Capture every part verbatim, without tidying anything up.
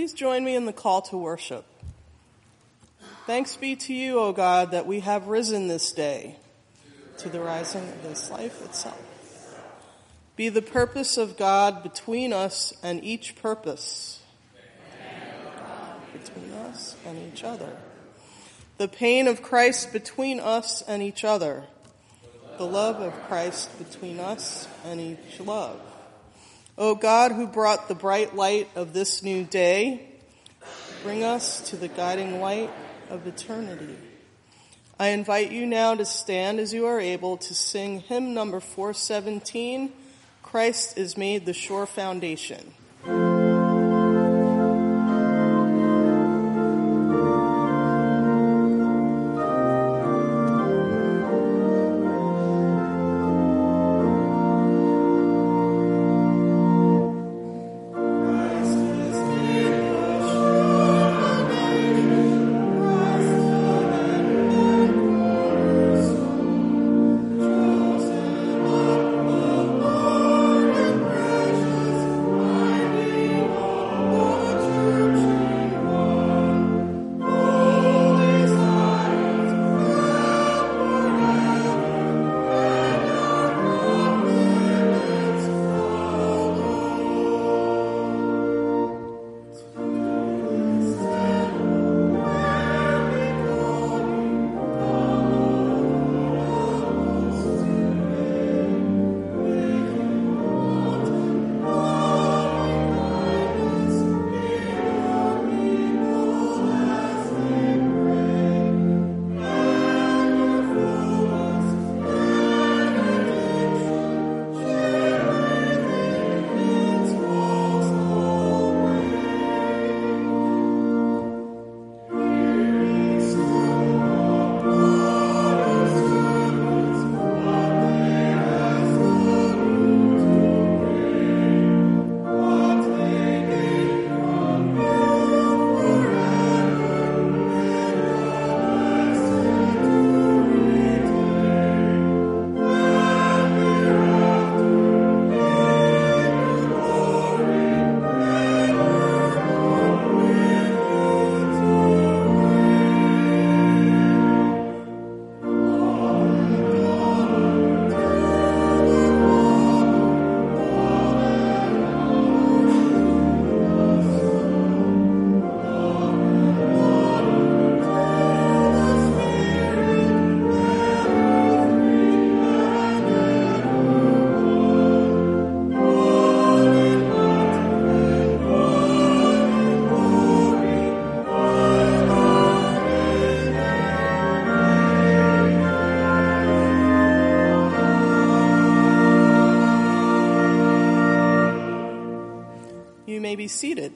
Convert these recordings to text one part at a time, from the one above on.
Please join me in the call to worship. Thanks be to you, O God, that we have risen this day to the rising of this life itself. Be the purpose of God between us and each purpose between us and each other. The pain of Christ between us and each other. The love of Christ between us and each love. O God, who brought the bright light of this new day, bring us to the guiding light of eternity. I invite you now to stand as you are able to sing hymn number four seventeen, Christ is made the sure foundation. Be seated.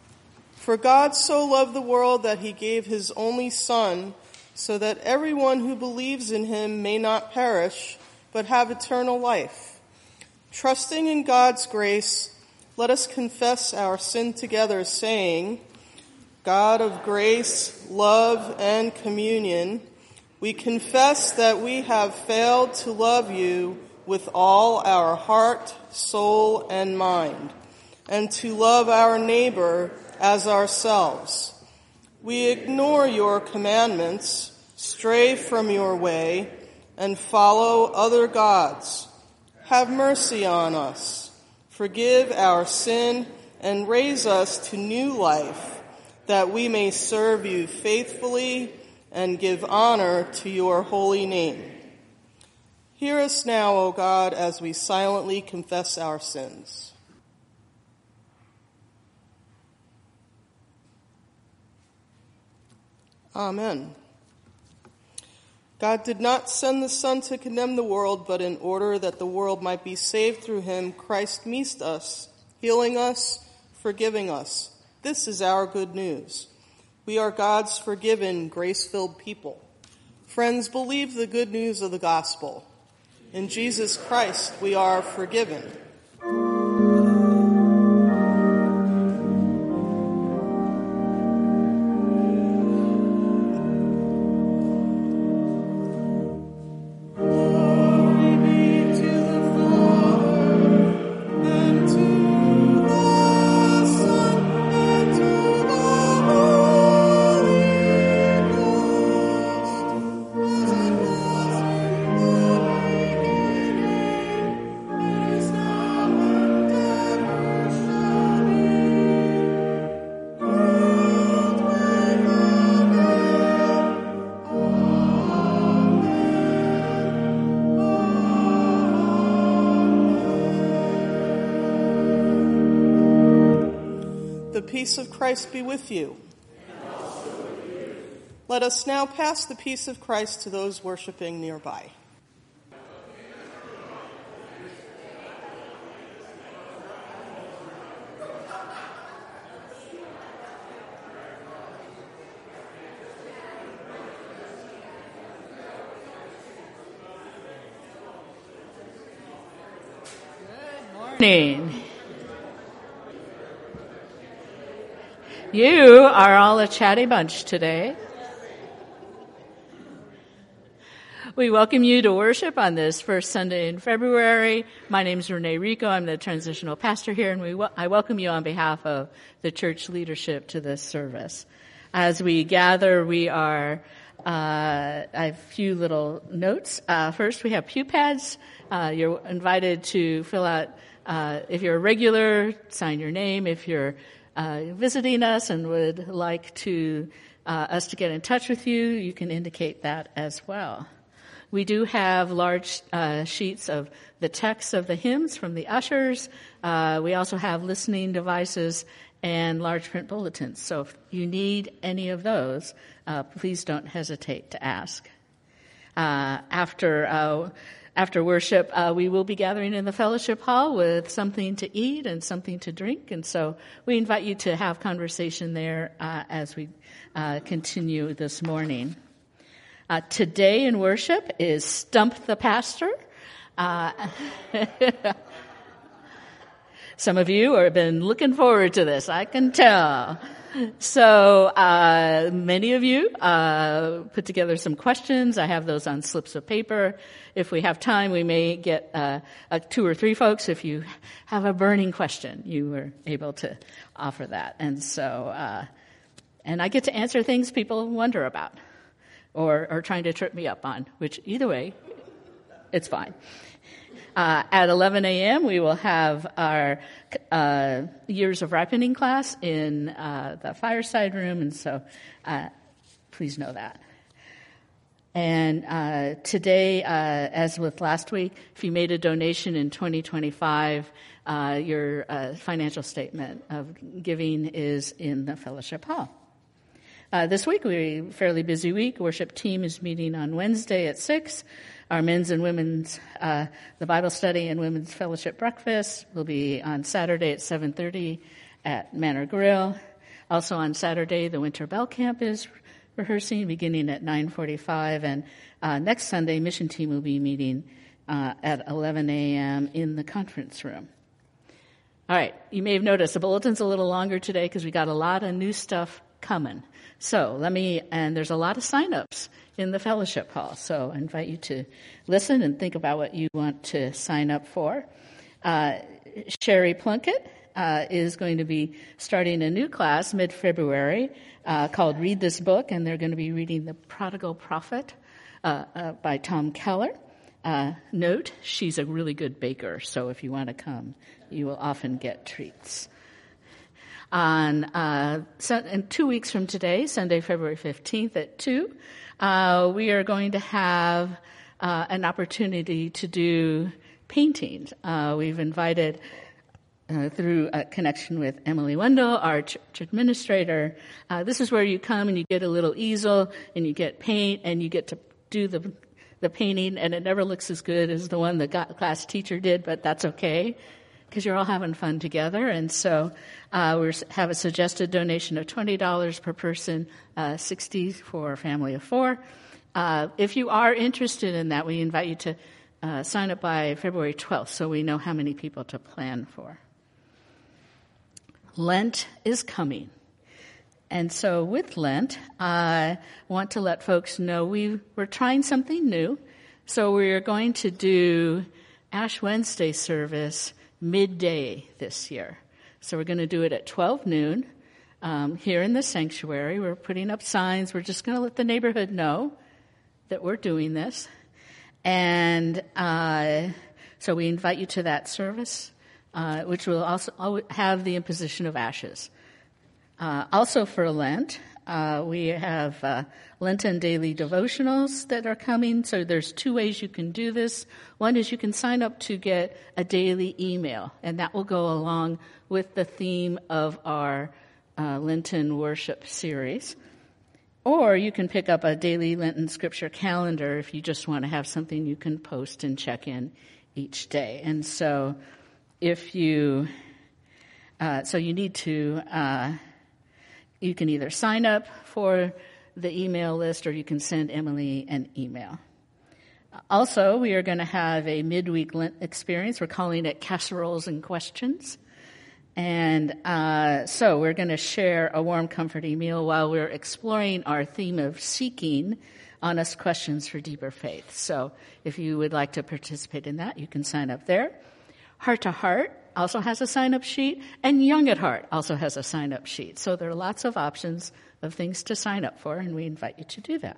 For God so loved the world that he gave his only Son, so that everyone who believes in him may not perish, but have eternal life. Trusting in God's grace, let us confess our sin together, saying, God of grace, love, and communion, we confess that we have failed to love you with all our heart, soul, and mind, and to love our neighbor as ourselves. We ignore your commandments, stray from your way, and follow other gods. Have mercy on us, forgive our sin, and raise us to new life, that we may serve you faithfully and give honor to your holy name. Hear us now, O God, as we silently confess our sins. Amen. God did not send the Son to condemn the world, but in order that the world might be saved through him, Christ meets us, healing us, forgiving us. This is our good news. We are God's forgiven, grace-filled people. Friends, believe the good news of the gospel. In Jesus Christ, we are forgiven. To the peace of Christ be with you. And also with you. Let us now pass the peace of Christ to those worshiping nearby. Morning. You are all a chatty bunch today. We welcome you to worship on this first Sunday in February. My name is Renee Rico. I'm the transitional pastor here, and we I welcome you on behalf of the church leadership to this service. As we gather, we are uh, I have a few little notes. Uh, first, we have pew pads. Uh, you're invited to fill out. Uh, if you're a regular, sign your name. If you're uh, visiting us and would like to uh, us to get in touch with you, you can indicate that as well. We do have large uh, sheets of the text of the hymns from the ushers. Uh, we also have listening devices and large print bulletins. So if you need any of those, uh, please don't hesitate to ask. Uh, after uh, After worship, uh, we will be gathering in the fellowship hall with something to eat and something to drink. And so we invite you to have conversation there uh, as we uh, continue this morning. Uh, today in worship is Stump the Pastor. Uh, some of you have been looking forward to this, I can tell. So uh many of you uh put together some questions. I have those on slips of paper. If we have time, we may get uh, uh two or three folks. If you have a burning question, you were able to offer that. And so uh and I get to answer things people wonder about or are trying to trip me up on, which either way, it's fine. Uh, at eleven a.m., we will have our uh, Years of Ripening class in uh, the fireside room, and so uh, please know that. And uh, today, uh, as with last week, if you made a donation in twenty twenty-five, uh, your uh, financial statement of giving is in the fellowship hall. Uh, this week, we're a fairly busy week. Worship team is meeting on Wednesday at six. Our men's and women's, uh, the Bible study and women's fellowship breakfast will be on Saturday at seven thirty at Manor Grill. Also on Saturday, the Winter Bell Camp is rehearsing beginning at nine forty-five. And uh, next Sunday, mission team will be meeting uh, at eleven a.m. in the conference room. All right, you may have noticed the bulletin's a little longer today because we got a lot of new stuff coming. So let me, and there's a lot of sign-ups in the fellowship hall. So I invite you to listen and think about what you want to sign up for. Uh, Sherry Plunkett uh, is going to be starting a new class mid-February uh, called Read This Book, and they're going to be reading The Prodigal Prophet uh, uh, by Tom Keller. Uh, note, she's a really good baker, so if you want to come, you will often get treats. On uh, in two weeks from today, Sunday, February fifteenth at two, uh, we are going to have uh, an opportunity to do paintings. Uh, we've invited, uh, through a connection with Emily Wendell, our church administrator, uh, this is where you come and you get a little easel and you get paint and you get to do the the painting, and it never looks as good as the one the class teacher did, but that's okay, because you're all having fun together. And so uh, we have a suggested donation of twenty dollars per person, uh, sixty dollars for a family of four. Uh, if you are interested in that, we invite you to uh, sign up by February twelfth so we know how many people to plan for. Lent is coming. And so with Lent, I want to let folks know we, we're trying something new. So we're going to do Ash Wednesday service midday this year. So we're going to do it at twelve noon um, here in the sanctuary. We're putting up signs. We're just going to let the neighborhood know that we're doing this. And uh, so we invite you to that service, uh, which will also have the imposition of ashes. Uh, also for Lent, uh, we have uh, Lenten daily devotionals that are coming. So there's two ways you can do this. One is you can sign up to get a daily email, and that will go along with the theme of our uh, Lenten worship series. Or you can pick up a daily Lenten scripture calendar if you just want to have something you can post and check in each day. And so if you, uh, so you need to, uh, you can either sign up for the email list or you can send Emily an email. Also, we are going to have a midweek Lent experience. We're calling it Casseroles and Questions. And uh, so we're going to share a warm, comforting meal while we're exploring our theme of seeking honest questions for deeper faith. So if you would like to participate in that, you can sign up there. Heart to Heart also has a sign-up sheet, and Young at Heart also has a sign-up sheet. So there are lots of options of things to sign up for, and we invite you to do that.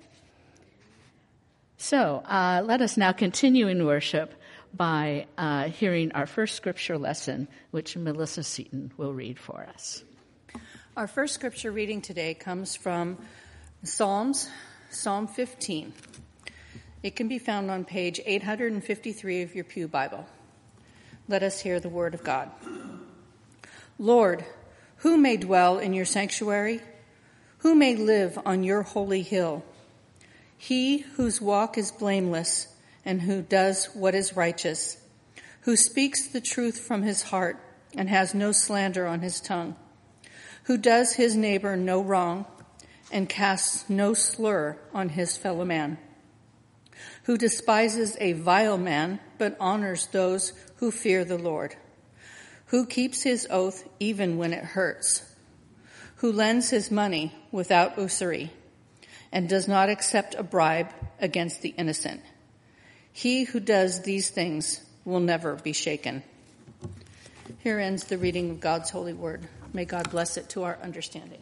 So uh, let us now continue in worship by uh, hearing our first scripture lesson, which Melissa Seaton will read for us. Our first scripture reading today comes from Psalms, Psalm fifteen. It can be found on page eight hundred fifty-three of your Pew Bible. Let us hear the word of God. Lord, who may dwell in your sanctuary? Who may live on your holy hill? He whose walk is blameless, and who does what is righteous, who speaks the truth from his heart and has no slander on his tongue, who does his neighbor no wrong and casts no slur on his fellow man, who despises a vile man but honors those who fear the Lord, who keeps his oath even when it hurts, who lends his money without usury and does not accept a bribe against the innocent. He who does these things will never be shaken. Here ends the reading of God's holy word. May God bless it to our understanding.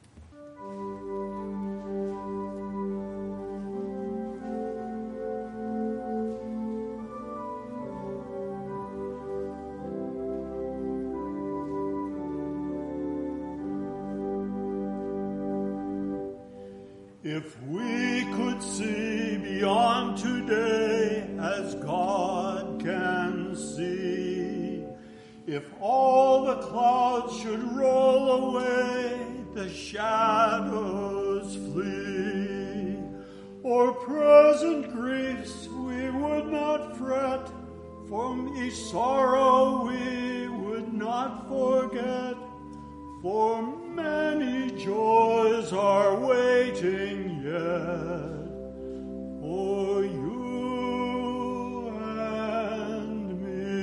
If we could see beyond today as God can see, if all the clouds should roll away, the shadows flee, or present griefs we would not fret, from each sorrow we would not forget, for many joys are waiting yet for you and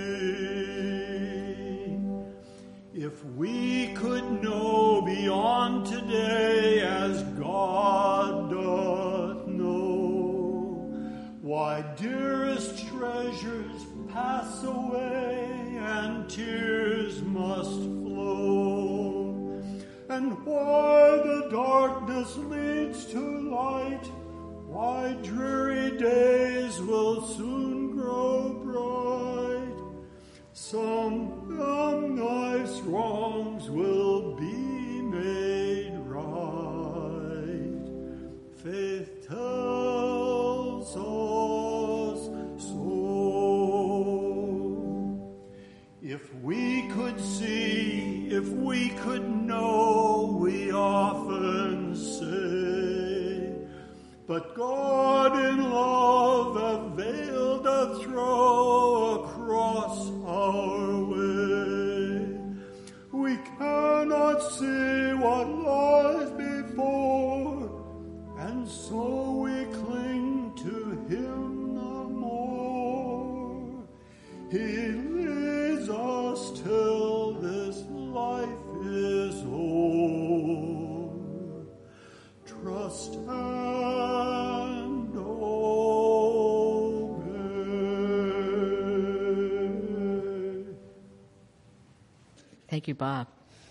me. If we could know beyond today as God doth know, why dearest treasures pass away and tears must flow, and why the darkness leads to light, why dreary days will soon grow bright. Some young life's wrongs will be made right. Faith tells us so. If we could see, if we could know, we often say, but God in love a veil doth throw across our way. We cannot see what lies before, and so we cling to him the more. He leads us till this life is o'er. Trust and obey. Thank you, Bob.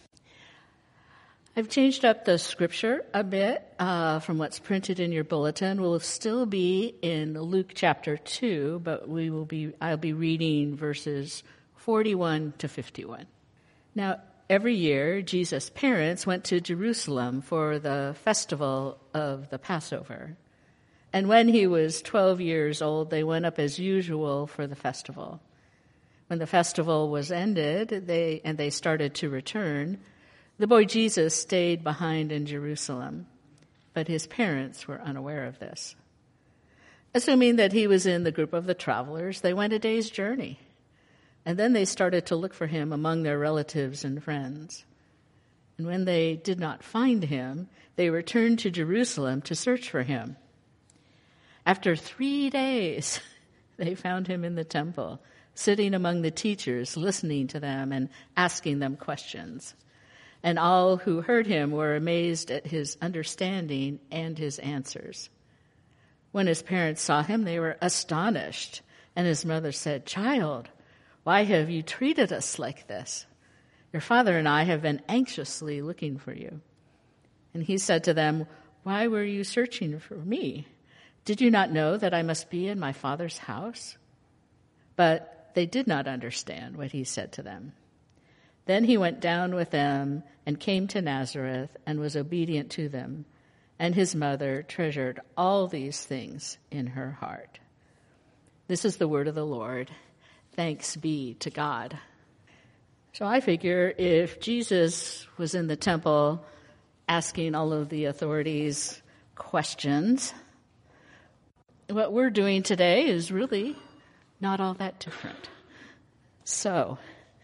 I've changed up the scripture a bit uh, from what's printed in your bulletin. We'll still be in Luke chapter two, but we will be. I'll be reading verses forty-one to fifty-one. Now, every year, Jesus' parents went to Jerusalem for the festival of the Passover. And when he was twelve years old, they went up as usual for the festival. When the festival was ended, they and they started to return, The boy Jesus stayed behind in Jerusalem, but his parents were unaware of this. Assuming that he was in the group of the travelers, they went a day's journey, and then they started to look for him among their relatives and friends. And when they did not find him, they returned to Jerusalem to search for him. After three days, they found him in the temple, sitting among the teachers, listening to them and asking them questions. And all who heard him were amazed at his understanding and his answers. When his parents saw him, they were astonished. And his mother said, "Child, why have you treated us like this? Your father and I have been anxiously looking for you." And he said to them, "Why were you searching for me? Did you not know that I must be in my father's house?" But they did not understand what he said to them. Then he went down with them and came to Nazareth and was obedient to them. And his mother treasured all these things in her heart. This is the word of the Lord. Thanks be to God. So I figure if Jesus was in the temple asking all of the authorities questions, what we're doing today is really not all that different. So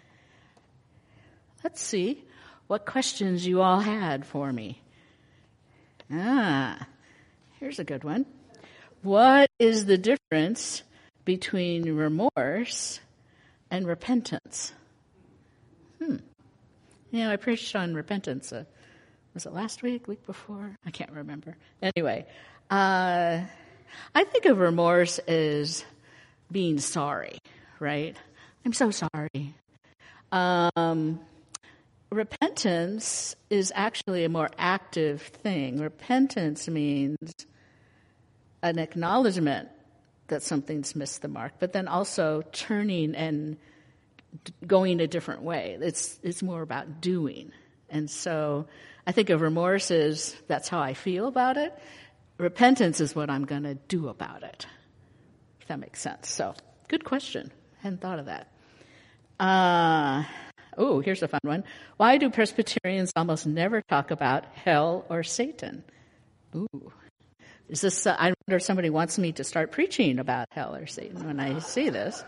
let's see what questions you all had for me. Ah, here's a good one. What is the difference between remorse and repentance? Hmm. Yeah, I preached on repentance. Uh, was it last week, week before? I can't remember. Anyway, uh, I think of remorse as being sorry, right? I'm so sorry. Um, repentance is actually a more active thing. Repentance means an acknowledgement that something's missed the mark, but then also turning and going a different way. It's it's more about doing. And so I think of remorse as that's how I feel about it. Repentance is what I'm going to do about it, if that makes sense. So good question. Hadn't thought of that. Uh, oh, here's a fun one. Why do Presbyterians almost never talk about hell or Satan? Ooh. Is this, uh, I wonder if somebody wants me to start preaching about hell or Satan when I see this.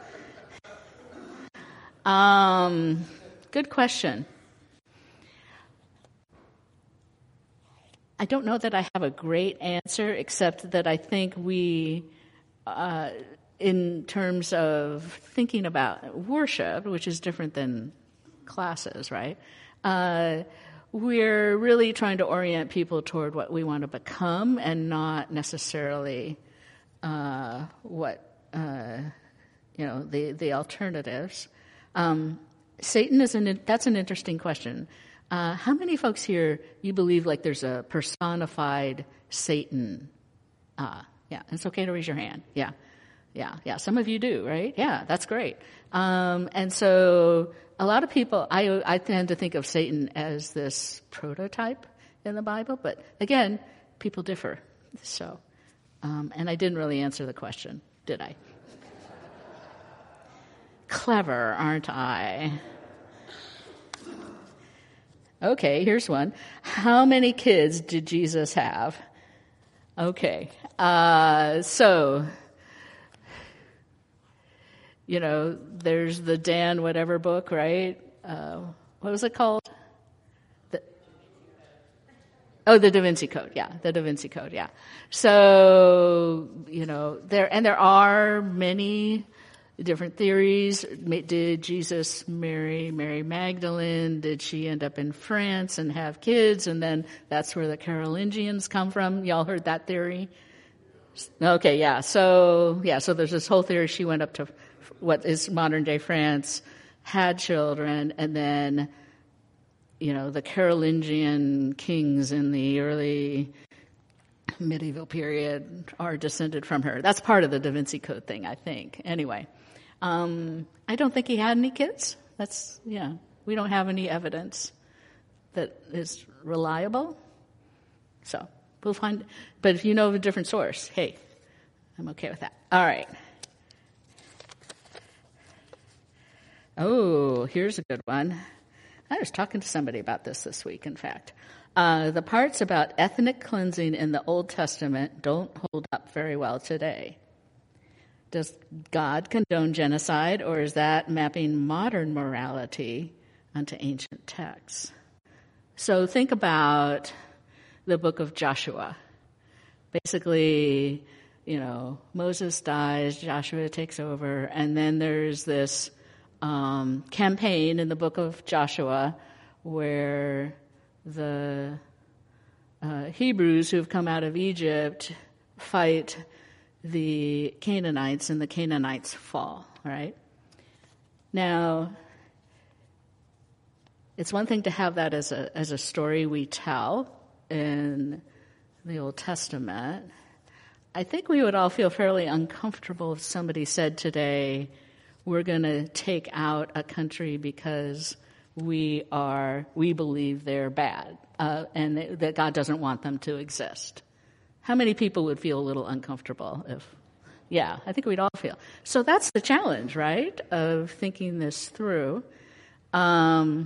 Um, good question. I don't know that I have a great answer, except that I think we, uh, in terms of thinking about worship, which is different than classes, right? Uh, we're really trying to orient people toward what we want to become and not necessarily uh, what, uh, you know, the, the alternatives. Um, Satan is an, that's an interesting question. Uh, how many folks here, you believe like there's a personified Satan? Uh, yeah, it's okay to raise your hand. Yeah, yeah, yeah. Some of you do, right? Yeah, that's great. Um, and so a lot of people, I, I tend to think of Satan as this prototype in the Bible, but again, people differ. So, um, and I didn't really answer the question, did I? Clever, aren't I? Okay, here's one. How many kids did Jesus have? Okay, uh, so, you know, there's the Dan whatever book, right? Uh, what was it called? The, oh, the Da Vinci Code, yeah, the Da Vinci Code, yeah. So, you know, there, and there are many different theories. Did Jesus marry Mary Magdalene? Did she end up in France and have kids? And then that's where the Carolingians come from. Y'all heard that theory? Okay, yeah. So, yeah, so there's this whole theory. She went up to what is modern day France, had children, and then, you know, the Carolingian kings in the early medieval period are descended from her. That's part of the Da Vinci Code thing, I think. Anyway. Um, I don't think he had any kids. That's, yeah, we don't have any evidence that is reliable. So we'll find, but if you know of a different source, hey, I'm okay with that. All right. Oh, here's a good one. I was talking to somebody about this this week, in fact. Uh, the parts about ethnic cleansing in the Old Testament don't hold up very well today. Does God condone genocide, or is that mapping modern morality onto ancient texts? So think about the book of Joshua. Basically, you know, Moses dies, Joshua takes over, and then there's this um, campaign in the book of Joshua where the uh, Hebrews who've come out of Egypt fight the Canaanites, and the Canaanites fall, right? Now, it's one thing to have that as a as a story we tell in the Old Testament. I think we would all feel fairly uncomfortable if somebody said today, we're going to take out a country because we are we believe they're bad uh, and that God doesn't want them to exist. How many people would feel a little uncomfortable if, yeah, I think we'd all feel. So that's the challenge, right, of thinking this through. Um,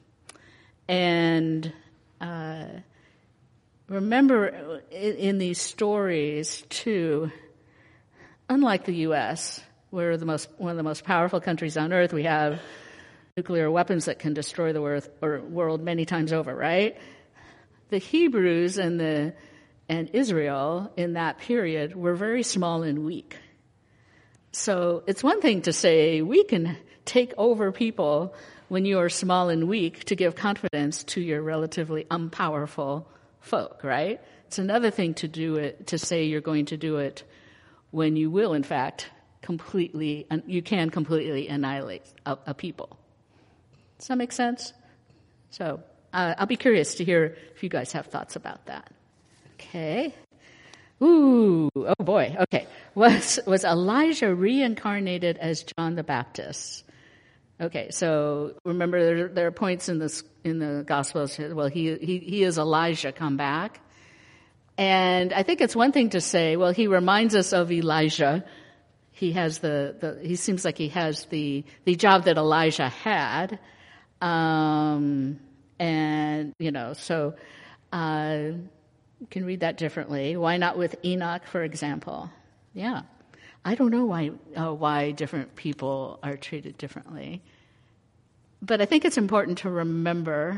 and uh, remember, in, in these stories, too, unlike the U S, we're the most one of the most powerful countries on earth. We have nuclear weapons that can destroy the world, or world many times over, right? The Hebrews and the and Israel in that period were very small and weak. So it's one thing to say we can take over people when you are small and weak to give confidence to your relatively unpowerful folk, right? It's another thing to do it, to say you're going to do it when you will, in fact, completely, you can completely annihilate a, a people. Does that make sense? So uh, I'll be curious to hear if you guys have thoughts about that. Okay. Ooh, oh boy. Okay. Was was Elijah reincarnated as John the Baptist? Okay, so remember there, there are points in the in the Gospels. Well, he he he is Elijah come back, and I think it's one thing to say, well, he reminds us of Elijah. He has the, the he seems like he has the the job that Elijah had, um, and you know so. Uh, You can read that differently. Why not with Enoch, for example? Yeah. I don't know why uh, why different people are treated differently. But I think it's important to remember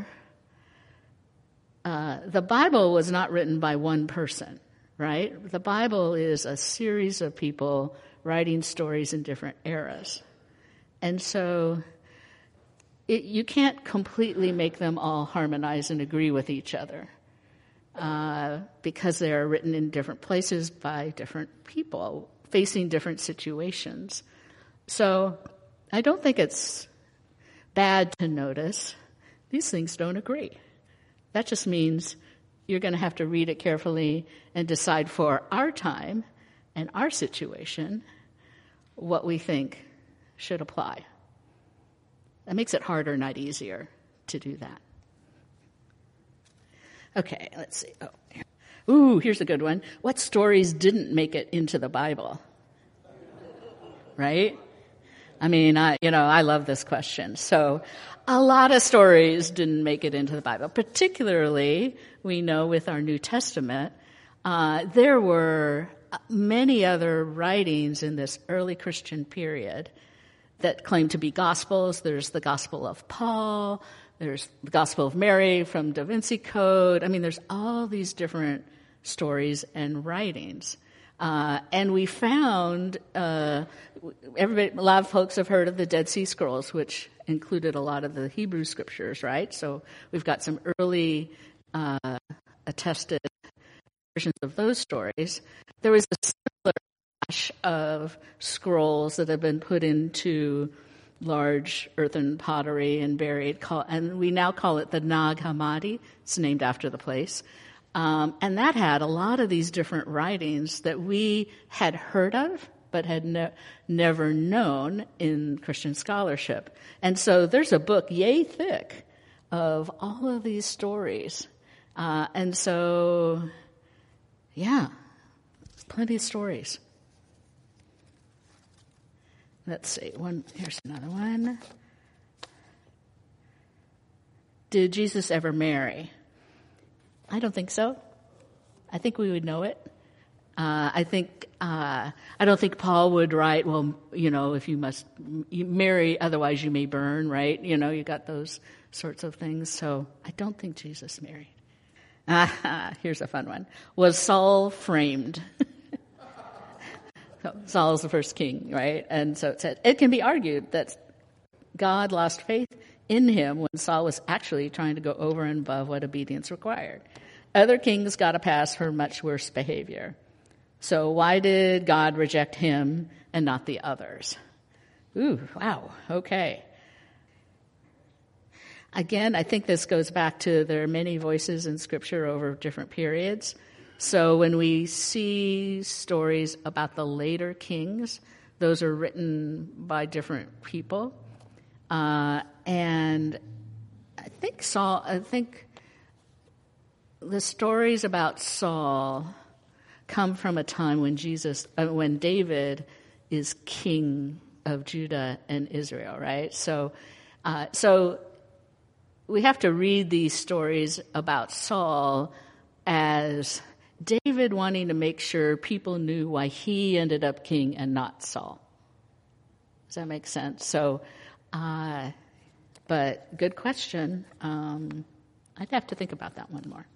uh, the Bible was not written by one person, right? The Bible is a series of people writing stories in different eras. And so it, you can't completely make them all harmonize and agree with each other. Uh, because they are written in different places by different people facing different situations. So I don't think it's bad to notice these things don't agree. That just means you're going to have to read it carefully and decide for our time and our situation what we think should apply. That makes it harder, not easier, to do that. Okay, let's see. Oh, here. Ooh, here's a good one. What stories didn't make it into the Bible? Right? I mean, I, you know, I love this question. So a lot of stories didn't make it into the Bible. Particularly, we know with our New Testament, uh, there were many other writings in this early Christian period that claim to be gospels. There's the Gospel of Paul. There's the Gospel of Mary from Da Vinci Code. I mean, there's all these different stories and writings. Uh, and we found, uh, everybody, a lot of folks have heard of the Dead Sea Scrolls, which included a lot of the Hebrew scriptures, right? So we've got some early uh, attested versions of those stories. There was a similar batch of scrolls that have been put into large earthen pottery and buried, call, and we now call it the Nag Hammadi. It's named after the place. Um, and that had a lot of these different writings that we had heard of, but had ne- never known in Christian scholarship. And so there's a book yay thick of all of these stories. Uh, and so, yeah, plenty of stories. Let's see. One. Here's another one. Did Jesus ever marry? I don't think so. I think we would know it. Uh, I think uh, I don't think Paul would write, well, you know, if you must you marry, otherwise you may burn, right? You know, you got those sorts of things. So I don't think Jesus married. Ah, here's a fun one. Was Saul framed? So Saul's the first king, right? And so it said, it can be argued that God lost faith in him when Saul was actually trying to go over and above what obedience required. Other kings got a pass for much worse behavior. So why did God reject him and not the others? Ooh, wow, okay. Again, I think this goes back to there are many voices in Scripture over different periods. So when we see stories about the later kings, those are written by different people. Uh, and I think Saul, I think the stories about Saul come from a time when Jesus, uh, when David is king of Judah and Israel, right? So, uh, so we have to read these stories about Saul as David wanting to make sure people knew why he ended up king and not Saul. Does that make sense? So, uh, but good question. Um, I'd have to think about that one more.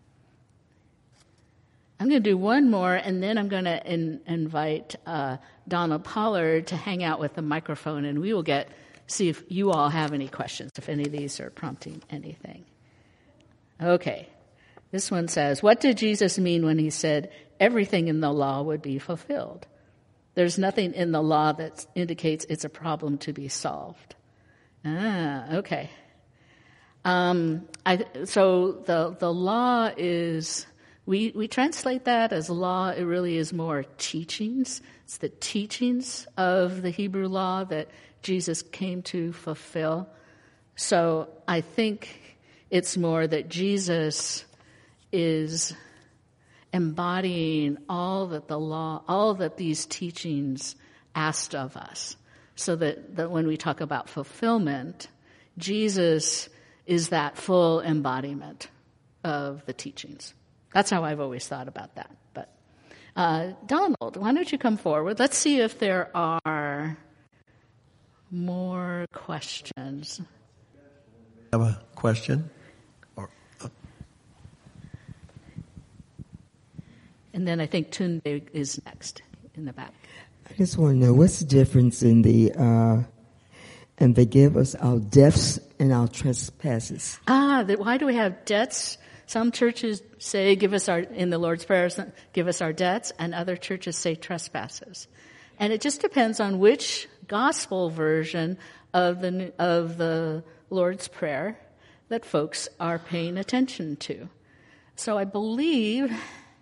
I'm going to do one more, and then I'm going to in, invite uh, Donald Pollard to hang out with the microphone, and we will get see if you all have any questions, if any of these are prompting anything. Okay. This one says, what did Jesus mean when he said everything in the law would be fulfilled? There's nothing in the law that indicates it's a problem to be solved. Ah, okay. Um, I, so the the law is, we, we translate that as law. It really is more teachings. It's the teachings of the Hebrew law that Jesus came to fulfill. So I think it's more that Jesus is embodying all that the law, all that these teachings asked of us. So that, that when we talk about fulfillment, Jesus is that full embodiment of the teachings. That's how I've always thought about that. But uh, Donald, why don't you come forward? Let's see if there are more questions. I have a question. And then I think Tunde is next in the back. I just want to know what's the difference in the uh, and forgive us our debts and our trespasses. Ah, the, why do we have debts? Some churches say give us our in the Lord's Prayer, give us our debts, and other churches say trespasses. And it just depends on which gospel version of the of the Lord's Prayer that folks are paying attention to. So I believe.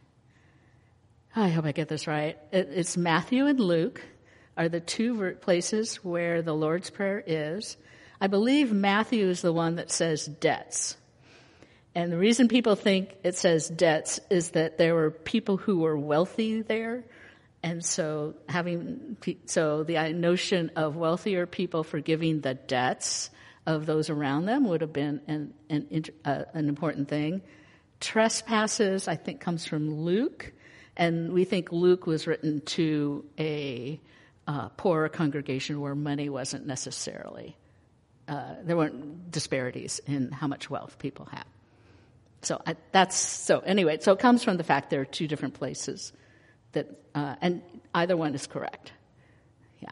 I hope I get this right. It's Matthew and Luke are the two places where the Lord's Prayer is. I believe Matthew is the one that says debts. And the reason people think it says debts is that there were people who were wealthy there. And so having, so the notion of wealthier people forgiving the debts of those around them would have been an, an, uh, an important thing. Trespasses, I think, comes from Luke. And we think Luke was written to a uh, poorer congregation where money wasn't necessarily, uh, there weren't disparities in how much wealth people have. So I, that's, so anyway, so it comes from the fact there are two different places that, uh, and either one is correct. Yeah.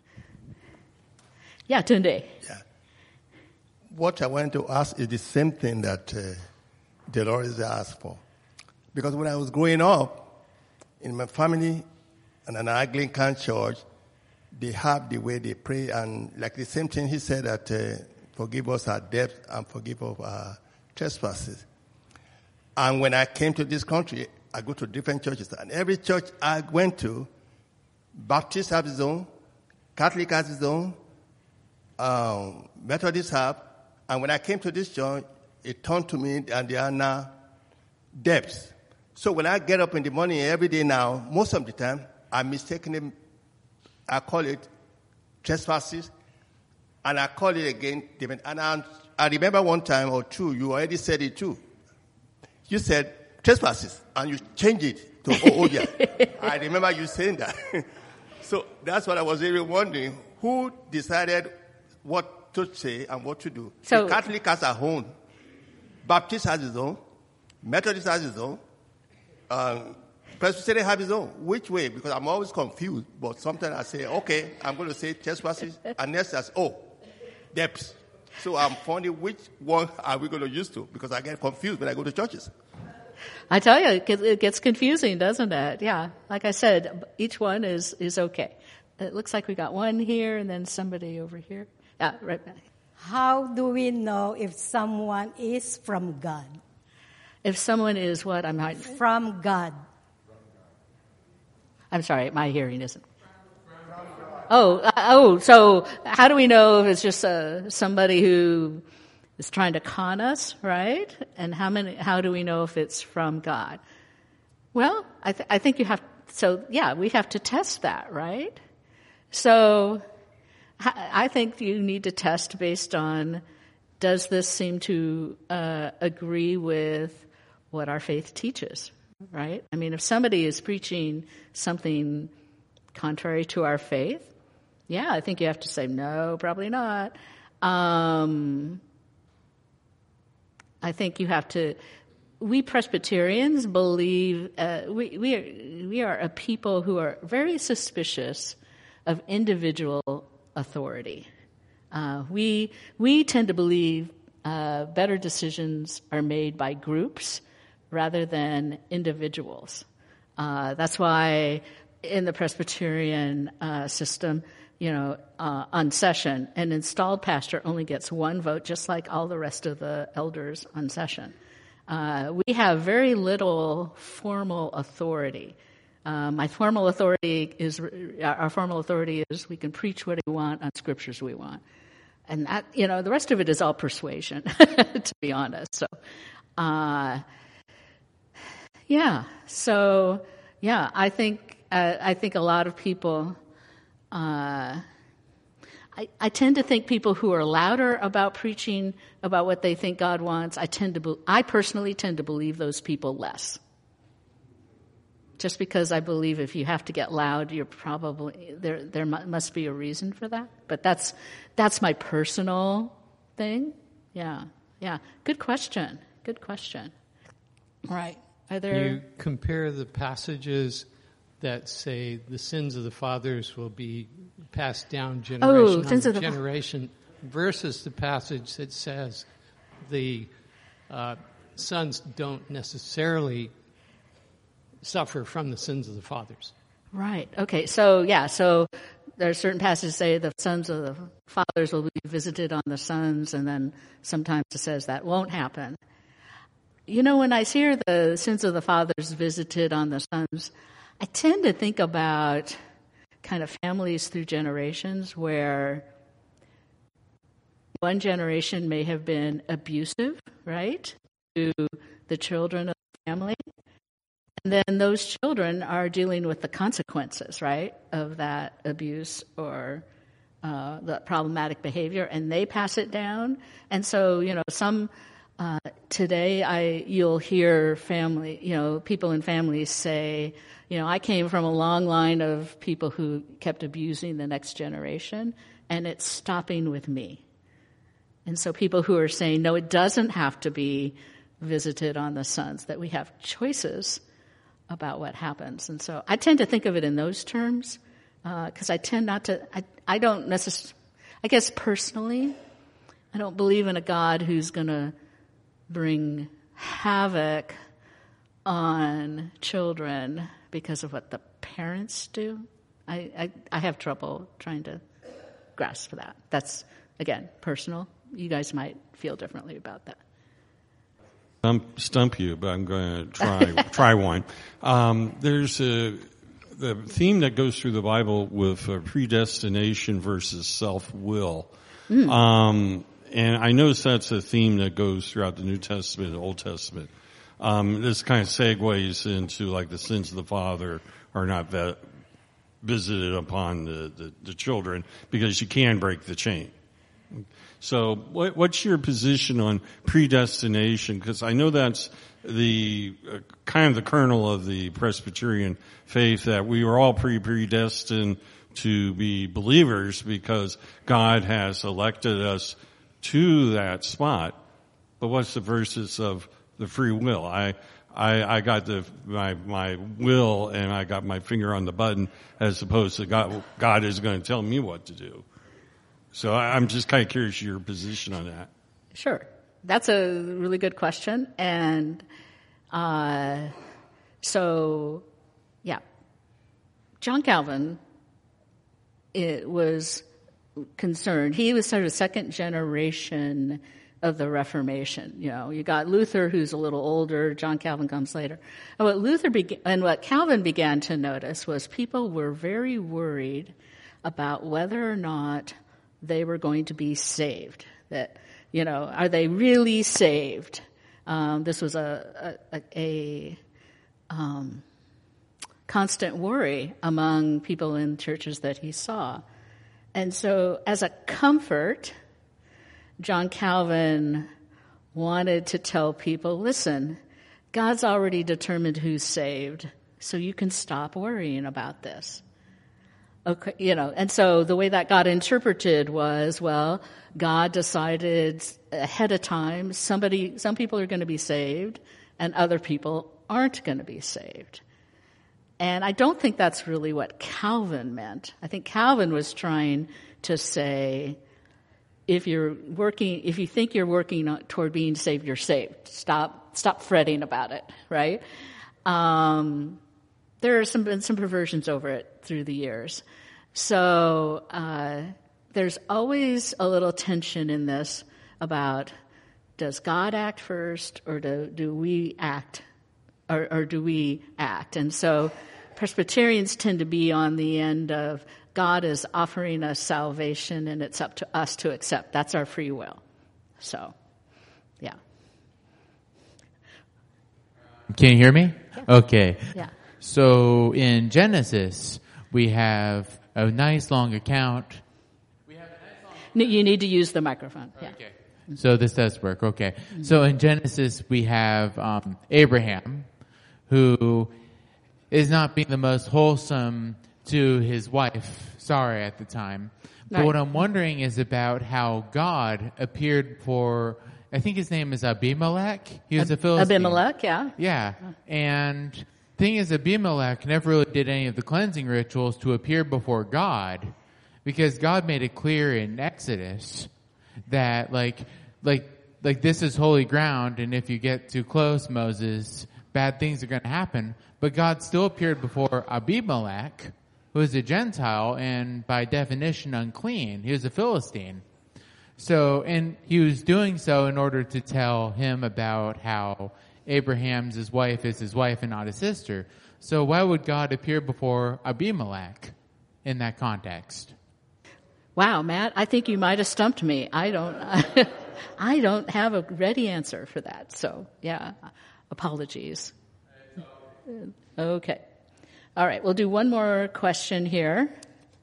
Yeah, Tunde. Yeah. What I want to ask is the same thing that uh, the Lord has asked for. Because when I was growing up, in my family, in an Anglican church, they have the way they pray, and like the same thing he said that uh, forgive us our debts and forgive us our trespasses. And when I came to this country, I go to different churches, and every church I went to, Baptist have its own, Catholic has its own, um, Methodist have, and when I came to this church, it turned to me, and they are now debts. So when I get up in the morning every day now, most of the time, I mistakenly, I call it trespasses, and I call it again, and I'm, I remember one time or two, you already said it too. You said trespasses, and you changed it to oh, oh yeah. I remember you saying that. So that's what I was really wondering. Who decided what to say and what to do? So, the Catholic has a own. Baptist has his own. Methodist has his own. Um, Presbyterian has his own. Which way? Because I'm always confused. But sometimes I say, okay, I'm going to say trespasses. And next I say, oh, debts. So I'm wondering which one are we going to use to? Because I get confused when I go to churches. I tell you, it gets confusing, doesn't it? Yeah. Like I said, each one is, is okay. It looks like we got one here and then somebody over here. Yeah, right back. How do we know if someone is from God? If someone is what? I'm not. From God. I'm sorry, my hearing isn't. Oh, uh, oh, so how do we know if it's just uh, somebody who is trying to con us, right? And how many? How do we know if it's from God? Well, I, th- I think you have. So yeah, we have to test that, right? So I think you need to test based on, does this seem to uh, agree with what our faith teaches, right? I mean, if somebody is preaching something contrary to our faith, yeah, I think you have to say, no, probably not. Um, I think you have to, we Presbyterians believe, uh, we, we, are, we are a people who are very suspicious of individual authority. Uh, we we tend to believe uh, better decisions are made by groups rather than individuals. Uh, that's why in the Presbyterian uh, system, you know, uh, on session, an installed pastor only gets one vote, just like all the rest of the elders on session. Uh, we have very little formal authority. Um, my formal authority is, our formal authority is we can preach what we want on scriptures we want. And that, you know, the rest of it is all persuasion, to be honest. So, uh, yeah, so, yeah, I think, uh, I think a lot of people, uh, I, I tend to think people who are louder about preaching about what they think God wants, I tend to, be, I personally tend to believe those people less. Just because I believe if you have to get loud, you're probably there. There must be a reason for that. But that's that's my personal thing. Yeah, yeah. Good question. Good question. Right. Are there? You compare the passages that say the sins of the fathers will be passed down generation oh, on generation, fa- versus the passage that says the uh, sons don't necessarily suffer from the sins of the fathers. Right. Okay. So, yeah. So there are certain passages that say the sons of the fathers will be visited on the sons, and then sometimes it says that won't happen. You know, when I hear the sins of the fathers visited on the sons, I tend to think about kind of families through generations where one generation may have been abusive, right, to the children of the family. And then those children are dealing with the consequences, right, of that abuse or uh, the problematic behavior, and they pass it down. And so, you know, some uh, today, I you'll hear family, you know, people in families say, you know, I came from a long line of people who kept abusing the next generation, and it's stopping with me. And so, people who are saying, no, it doesn't have to be visited on the sons; that we have choices about what happens. And so I tend to think of it in those terms because uh, I tend not to, I, I don't necessarily, I guess personally, I don't believe in a God who's going to bring havoc on children because of what the parents do. I, I, I have trouble trying to grasp that. That's, again, personal. You guys might feel differently about that. Stump, stump you, but I'm going to try try one. Um, there's a the theme that goes through the Bible with uh, predestination versus self-will, mm. um, and I notice that's a theme that goes throughout the New Testament and Old Testament. Um, this kind of segues into like the sins of the father are not that visited upon the, the, the children because you can break the chain. So what, what's your position on predestination? Because I know that's the uh, kind of the kernel of the Presbyterian faith, that we were all pre predestined to be believers because God has elected us to that spot. But what's the versus of the free will? I, I, I got the, my, my will and I got my finger on the button, as opposed to God, God is going to tell me what to do. So I, I'm just kind of curious your position on that. Sure. That's a really good question. And, uh, so, yeah. John Calvin, it was concerned. He was sort of second generation of the Reformation. You know, you got Luther, who's a little older. John Calvin comes later. And what Luther began, and what Calvin began to notice was people were very worried about whether or not they were going to be saved. That, you know, are they really saved? Um, this was a a, a um, constant worry among people in churches that he saw. And so as a comfort, John Calvin wanted to tell people, listen, God's already determined who's saved, so you can stop worrying about this. Okay, you know, and so the way that got interpreted was, well, God decided ahead of time somebody, some people are going to be saved and other people aren't going to be saved. And I don't think that's really what Calvin meant. I think Calvin was trying to say, if you're working, if you think you're working toward being saved, you're saved. Stop, stop fretting about it, right? Um, there are some, been some perversions over it through the years. So, uh, there's always a little tension in this about, does God act first or do, do we act, or, or do we act? And so Presbyterians tend to be on the end of God is offering us salvation and it's up to us to accept. That's our free will. So, yeah. Can you hear me? Yeah. Okay. Yeah. So in Genesis, we have a nice long account. We have a nice long No, you need to use the microphone. Yeah. Okay. So this does work. Okay. Mm-hmm. So in Genesis, we have um, Abraham, who is not being the most wholesome to his wife, Sarah, at the time. But right. What I'm wondering is about how God appeared for, I think his name is Abimelech. He was Ab- a Philistine. Abimelech, yeah. Yeah. And thing is, Abimelech never really did any of the cleansing rituals to appear before God, because God made it clear in Exodus that like, like, like this is holy ground, and if you get too close, Moses, bad things are going to happen. But God still appeared before Abimelech, who was a Gentile and by definition unclean. He was a Philistine. So, and he was doing so in order to tell him about how Abraham's his wife is his wife and not his sister. So why would God appear before Abimelech in that context? Wow, Matt, I think you might have stumped me. I don't, I don't have a ready answer for that. So, yeah, apologies. Okay. All right, we'll do one more question here.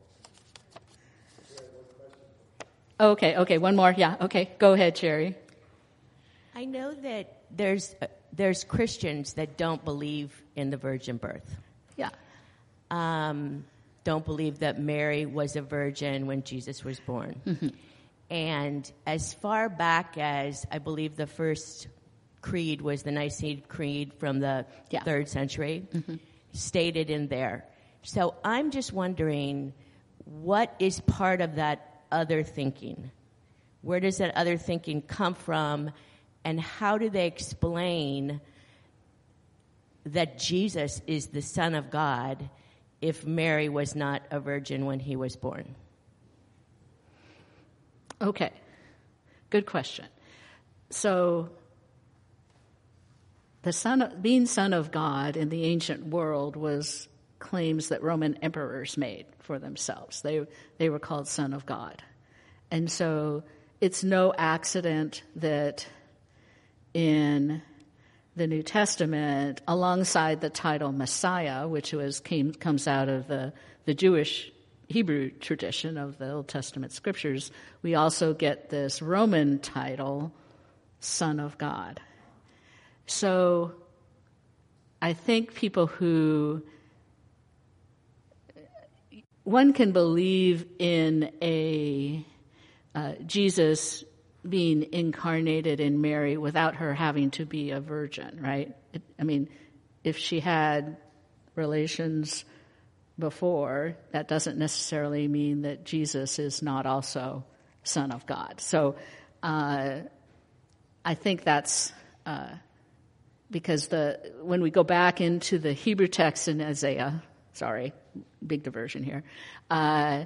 Okay, okay, one more. Yeah, okay. Go ahead, Cherry. I know that there's uh, there's Christians that don't believe in the virgin birth. Yeah. Um, don't believe that Mary was a virgin when Jesus was born. Mm-hmm. And as far back as I believe the first creed was the Nicene Creed from the yeah. third century, mm-hmm. stated in there. So I'm just wondering, what is part of that other thinking? Where does that other thinking come from? And how do they explain that Jesus is the Son of God if Mary was not a virgin when he was born? Okay. Good question. So, the son of, being Son of God in the ancient world was claims that Roman emperors made for themselves. They they were called Son of God. And so it's no accident that in the New Testament, alongside the title Messiah, which was came comes out of the, the Jewish Hebrew tradition of the Old Testament scriptures, we also get this Roman title, Son of God. So I think people who, one can believe in a uh, Jesus being incarnated in Mary without her having to be a virgin, right? It, I mean, if she had relations before, that doesn't necessarily mean that Jesus is not also Son of God. So uh, I think that's uh, because the when we go back into the Hebrew text in Isaiah, sorry, big diversion here, uh,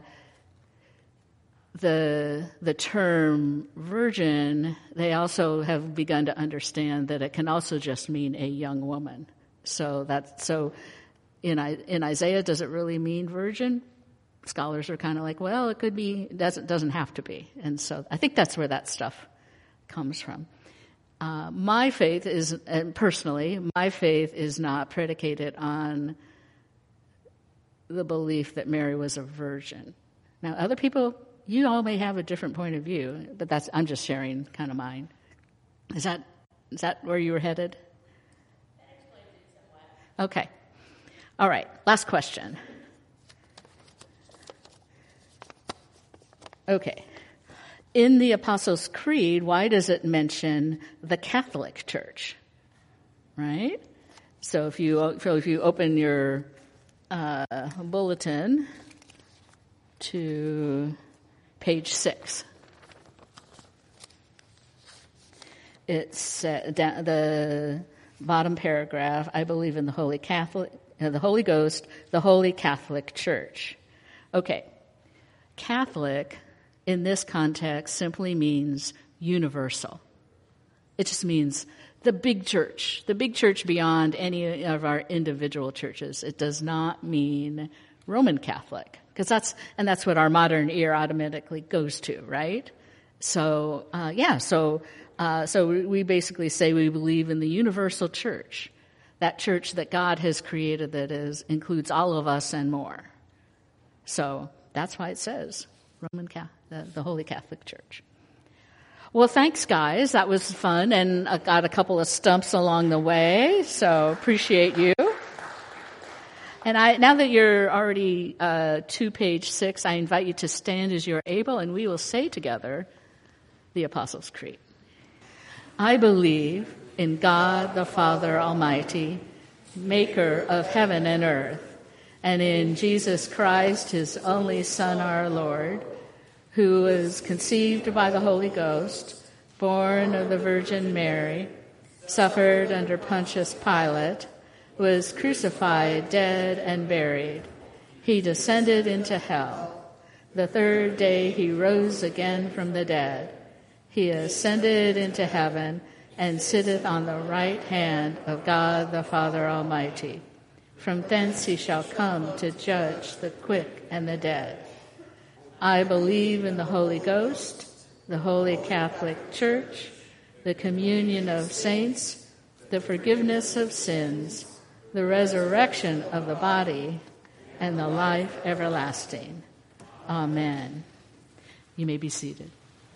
the the term virgin, they also have begun to understand that it can also just mean a young woman. So that's so. In, in Isaiah, does it really mean virgin? Scholars are kind of like, well, it could be, doesn't doesn't have to be. And so I think that's where that stuff comes from. Uh, my faith is, and personally, my faith is not predicated on the belief that Mary was a virgin. Now, other people, you all may have a different point of view, but that's I'm just sharing kind of mine. Is that is that where you were headed? That explains it somewhat. Okay. All right, last question. Okay. In the Apostles' Creed, why does it mention the Catholic Church? Right? So if you so if you open your uh, bulletin to page six, it's uh, the bottom paragraph, I believe in the Holy Catholic the Holy Ghost, the Holy Catholic Church. Okay. Catholic, in this context, simply means universal. It just means the big church, the big church beyond any of our individual churches. It does not mean Roman Catholic, because that's, and that's what our modern ear automatically goes to, right? So, uh, yeah, so, uh, so we basically say we believe in the universal church. That church that God has created that is includes all of us and more. So that's why it says Roman Catholic, the, the Holy Catholic Church. Well, thanks, guys. That was fun, and I got a couple of stumps along the way, so appreciate you. And I, now that you're already uh, to page six, I invite you to stand as you're able, and we will say together the Apostles' Creed. I believe in God the Father Almighty, maker of heaven and earth, and in Jesus Christ, his only Son, our Lord, who was conceived by the Holy Ghost, born of the Virgin Mary, suffered under Pontius Pilate, was crucified, dead, and buried. He descended into hell. The third day he rose again from the dead. He ascended into heaven and sitteth on the right hand of God the Father Almighty. From thence he shall come to judge the quick and the dead. I believe in the Holy Ghost, the Holy Catholic Church, the communion of saints, the forgiveness of sins, the resurrection of the body, and the life everlasting. Amen. You may be seated.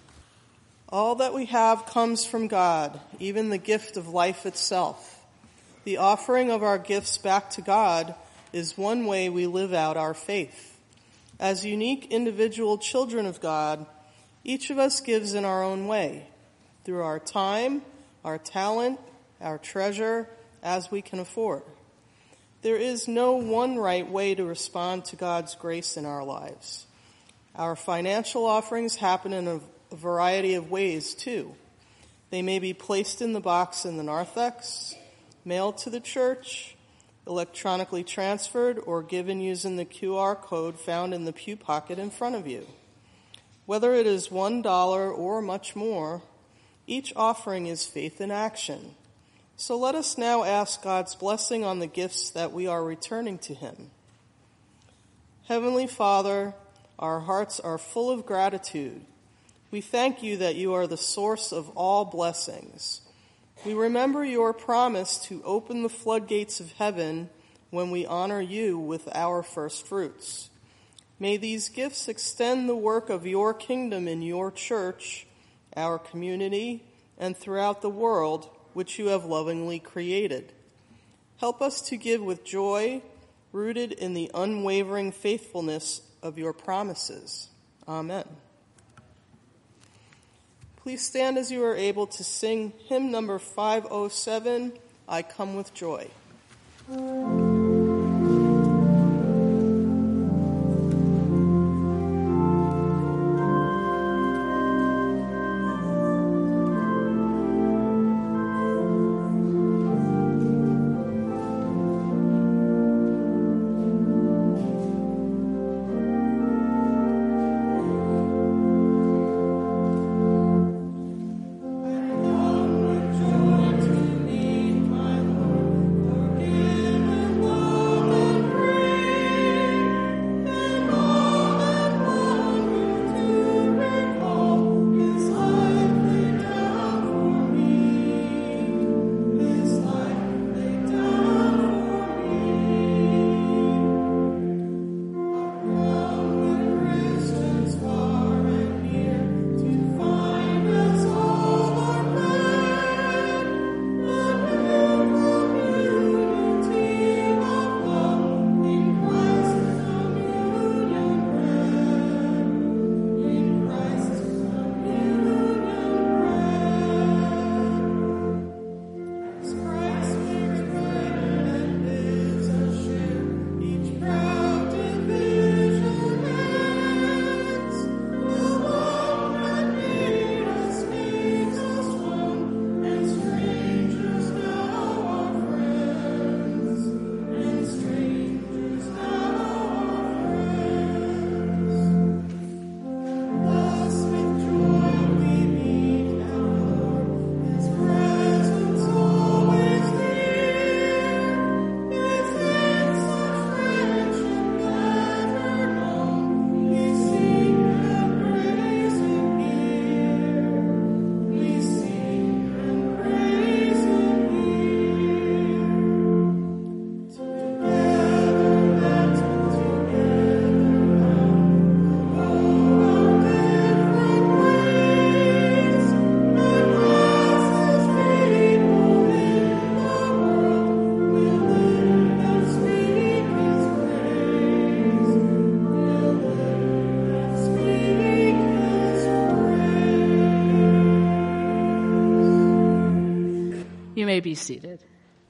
All that we have comes from God, even the gift of life itself. The offering of our gifts back to God is one way we live out our faith. As unique individual children of God, each of us gives in our own way, through our time, our talent, our treasure, as we can afford. There is no one right way to respond to God's grace in our lives. Our financial offerings happen in a a variety of ways, too. They may be placed in the box in the narthex, mailed to the church, electronically transferred, or given using the Q R code found in the pew pocket in front of you. Whether it is one dollar or much more, each offering is faith in action. So let us now ask God's blessing on the gifts that we are returning to him. Heavenly Father, our hearts are full of gratitude. We thank you that you are the source of all blessings. We remember your promise to open the floodgates of heaven when we honor you with our first fruits. May these gifts extend the work of your kingdom in your church, our community, and throughout the world, which you have lovingly created. Help us to give with joy, rooted in the unwavering faithfulness of your promises. Amen. Please stand as you are able to sing hymn number five oh seven, I Come with Joy. May be seated.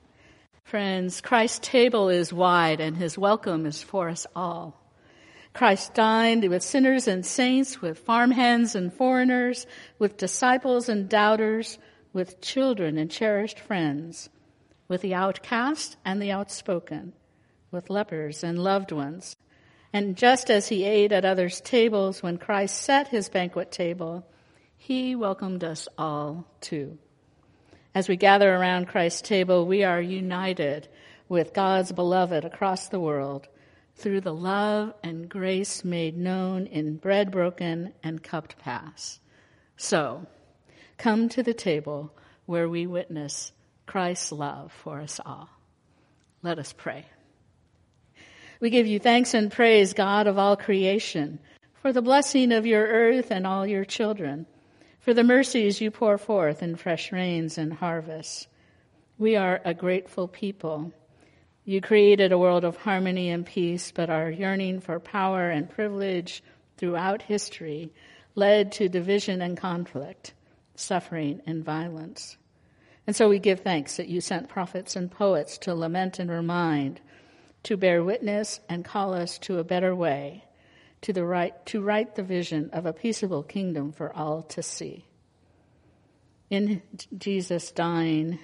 Friends, Christ's table is wide and his welcome is for us all. Christ dined with sinners and saints, with farmhands and foreigners, with disciples and doubters, with children and cherished friends, with the outcast and the outspoken, with lepers and loved ones. And just as he ate at others' tables when Christ set his banquet table, he welcomed us all too. As we gather around Christ's table, we are united with God's beloved across the world through the love and grace made known in bread broken and cup pass. So, come to the table where we witness Christ's love for us all. Let us pray. We give you thanks and praise, God of all creation, for the blessing of your earth and all your children, for the mercies you pour forth in fresh rains and harvests. We are a grateful people. You created a world of harmony and peace, but our yearning for power and privilege throughout history led to division and conflict, suffering and violence. And so we give thanks that you sent prophets and poets to lament and remind, to bear witness and call us to a better way, to the right to write the vision of a peaceable kingdom for all to see. In Jesus dying,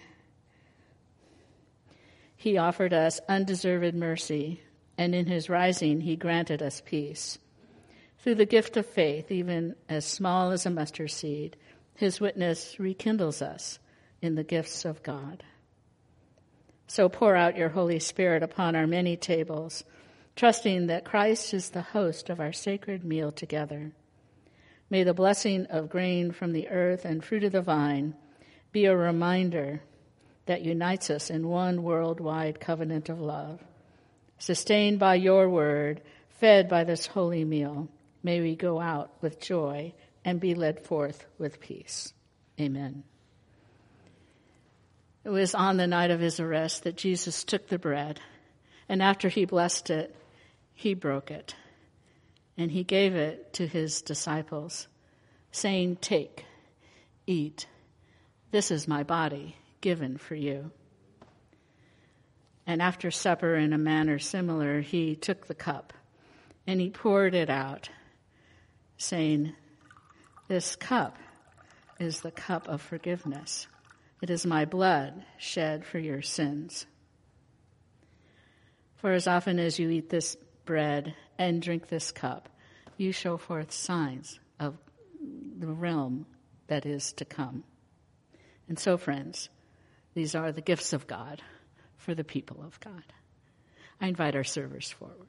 he offered us undeserved mercy, and in his rising, he granted us peace. Through the gift of faith, even as small as a mustard seed, his witness rekindles us in the gifts of God. So pour out your Holy Spirit upon our many tables, trusting that Christ is the host of our sacred meal together. May the blessing of grain from the earth and fruit of the vine be a reminder that unites us in one worldwide covenant of love. Sustained by your word, Fed by this holy meal, may we go out with joy and be led forth with peace. Amen. It was on the night of his arrest that Jesus took the bread, and after he blessed it, he broke it, and he gave it to his disciples, saying, "Take, eat. This is my body given for you." And after supper, in a manner similar, he took the cup, and he poured it out, saying, "This cup is the cup of forgiveness. It is my blood shed for your sins. For as often as you eat this bread and drink this cup, you show forth signs of the realm that is to come." And so, friends, these are the gifts of God for the people of God. I invite our servers forward.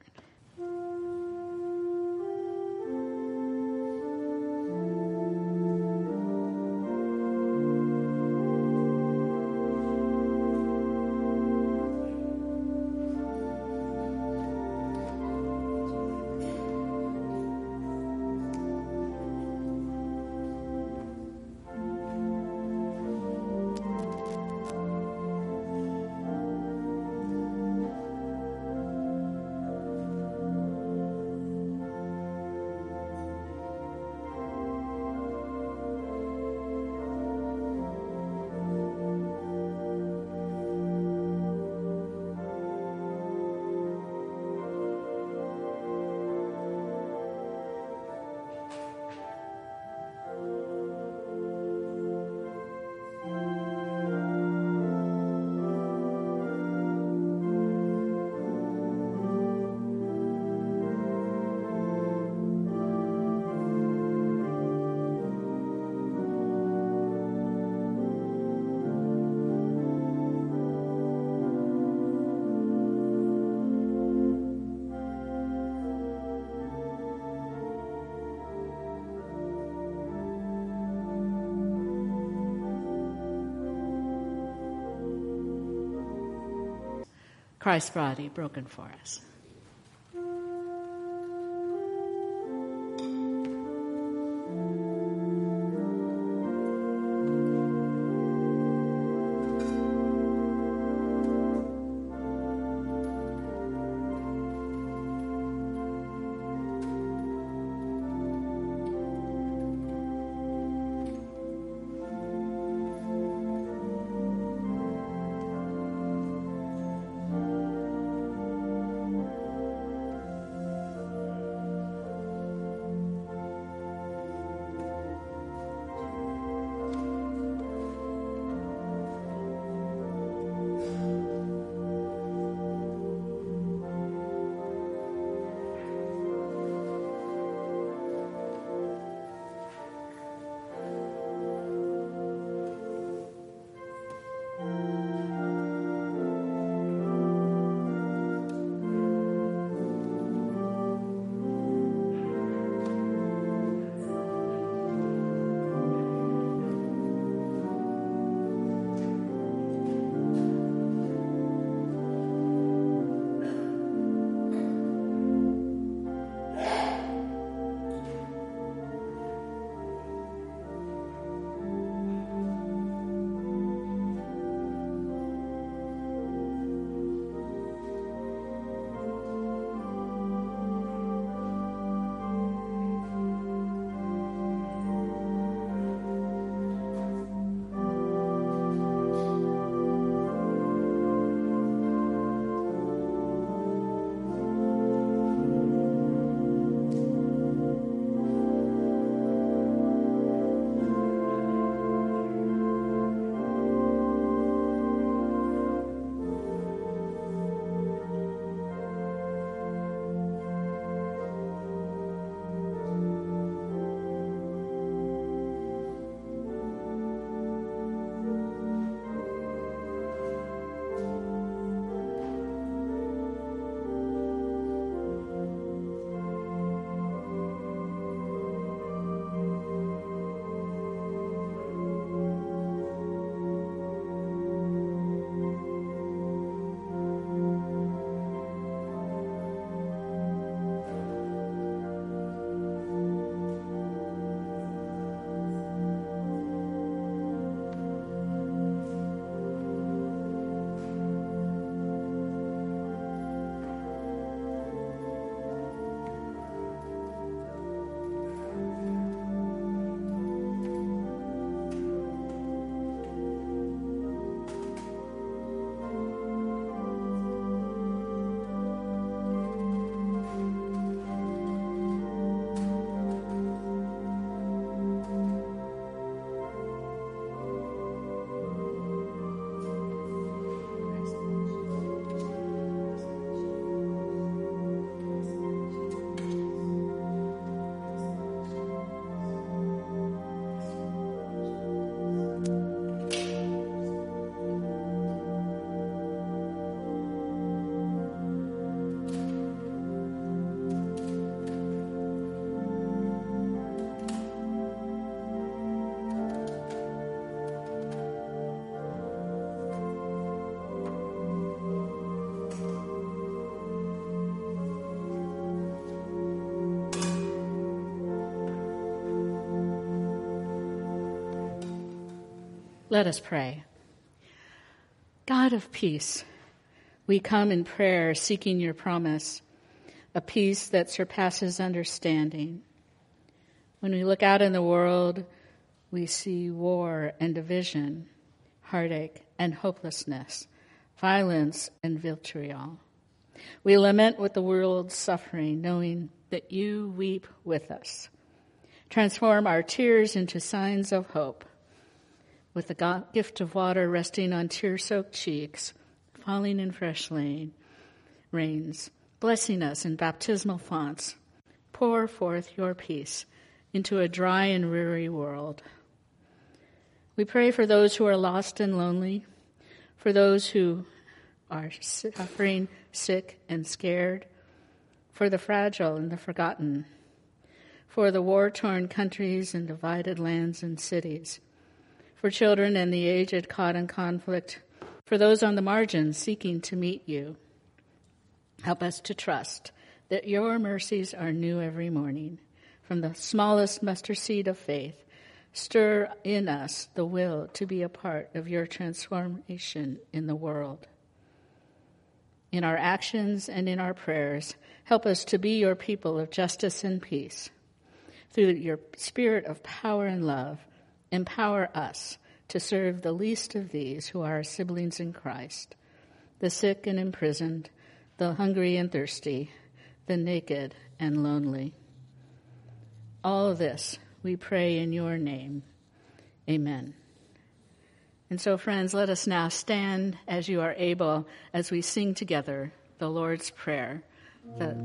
Christ's body broken for us. Let us pray. God of peace, we come in prayer seeking your promise, a peace that surpasses understanding. When we look out in the world, we see war and division, heartache and hopelessness, violence and vitriol. We lament with the world's suffering, knowing that you weep with us. Transform our tears into signs of hope. With the gift of water resting on tear-soaked cheeks, falling in fresh rain, rains, blessing us in baptismal fonts, pour forth your peace into a dry and weary world. We pray for those who are lost and lonely, for those who are suffering, sick, and scared, for the fragile and the forgotten, for the war-torn countries and divided lands and cities, for children and the aged caught in conflict, for those on the margins seeking to meet you. Help us to trust that your mercies are new every morning. From the smallest mustard seed of faith, stir in us the will to be a part of your transformation in the world. In our actions and in our prayers, help us to be your people of justice and peace. Through your spirit of power and love, empower us to serve the least of these who are our siblings in Christ, the sick and imprisoned, the hungry and thirsty, the naked and lonely. All of this we pray in your name. Amen. And so, friends, let us now stand as you are able as we sing together the Lord's Prayer. The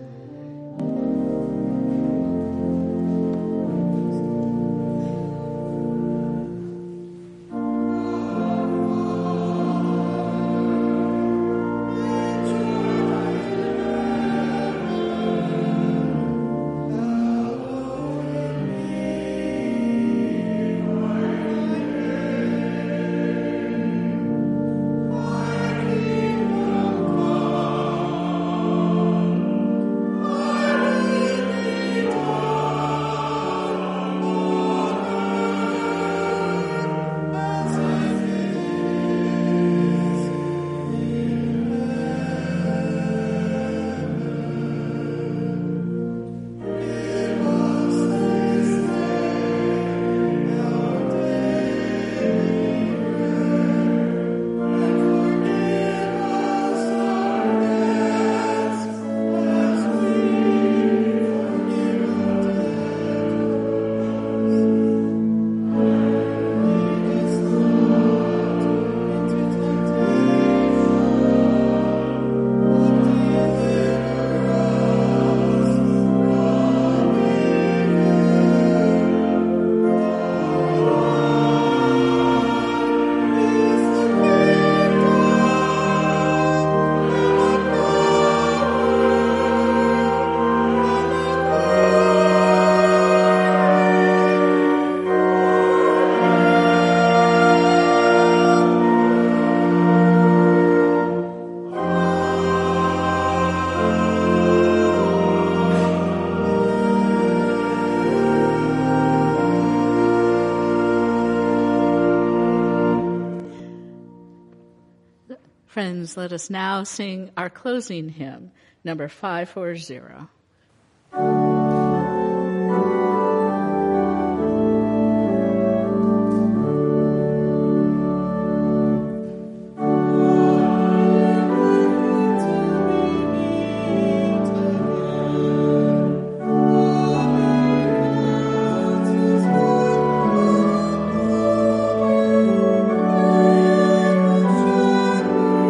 Friends, let us now sing our closing hymn, number five forty.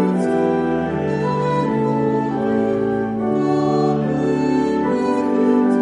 Thank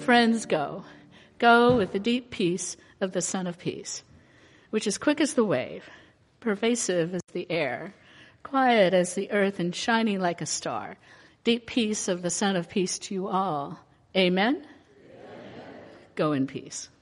friends, go. Go with the deep peace of the Son of Peace, which is quick as the wave, pervasive as the air, quiet as the earth and shining like a star. Deep peace of the Son of Peace to you all. Amen? Amen. Go in peace.